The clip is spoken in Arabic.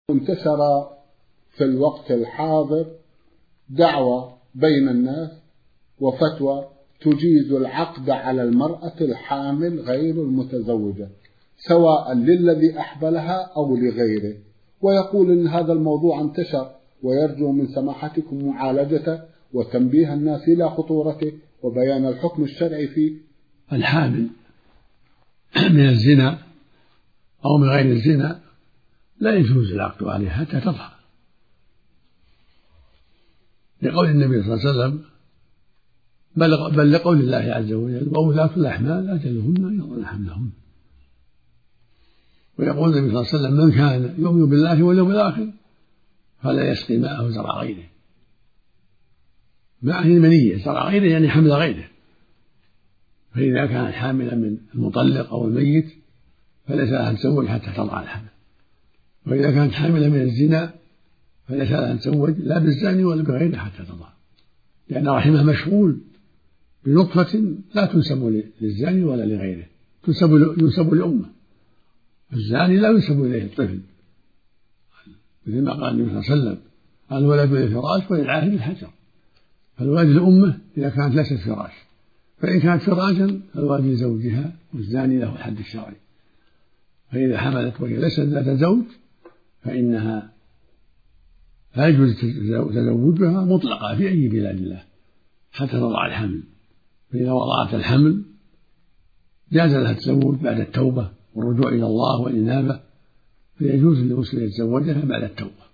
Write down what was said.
انتشر في الوقت الحاضر دعوة بين الناس وفتوى تجيز العقد على المرأة الحامل غير المتزوجة سواء للذي أحبلها أو لغيره، ويقول إن هذا الموضوع انتشر ويرجو من سماحتكم معالجته وتنبيه الناس إلى خطورته وبيان الحكم الشرعي فيه. الحامل من الزنا أو من غير الزنا لا يجوز العقد عليها حتى تضع، لقول النبي صلى الله عليه وسلم بل لقول الله عز وجل وأولاة الأحمال أجلهن يضعن حملهن. ويقول النبي صلى الله عليه وسلم من كان يؤمن بالله واليوم الآخر فلا يسقي ماءه زرع غيره. ماء المنية زرع غيره يعني حمل غيره، فإذا كان حاملا من المطلق أو الميت فليس لها أن تزوج حتى تضع الحمل، وإذا كانت حاملا من الزنا فليس لها أن تزوج لا بالزاني ولا بغيره حتى تضع، لأن رحمها مشغول بنطفة لا تنسب للزاني ولا لغيره، ينسب لأمه. الزاني لا ينسب إليه الطفل، مثل ما قال النبي صلى الله عليه وسلم الولد للفراش وللعاهر الحجر، فالولد لأمه إذا كانت ليست فراش، فإن كانت فراشا فالولد لزوجها والزاني له الحد الشرعي. فإذا حملت وهي ليست ذات زوج فإنها لا يجوز تزوجها مطلقة في أي بلاد الله حتى تضع الحمل، فإذا وضعت الحمل جاز لها التزوج بعد التوبة والرجوع إلى الله والإنابة، فيجوز للمسلم يتزوجها بعد التوبة.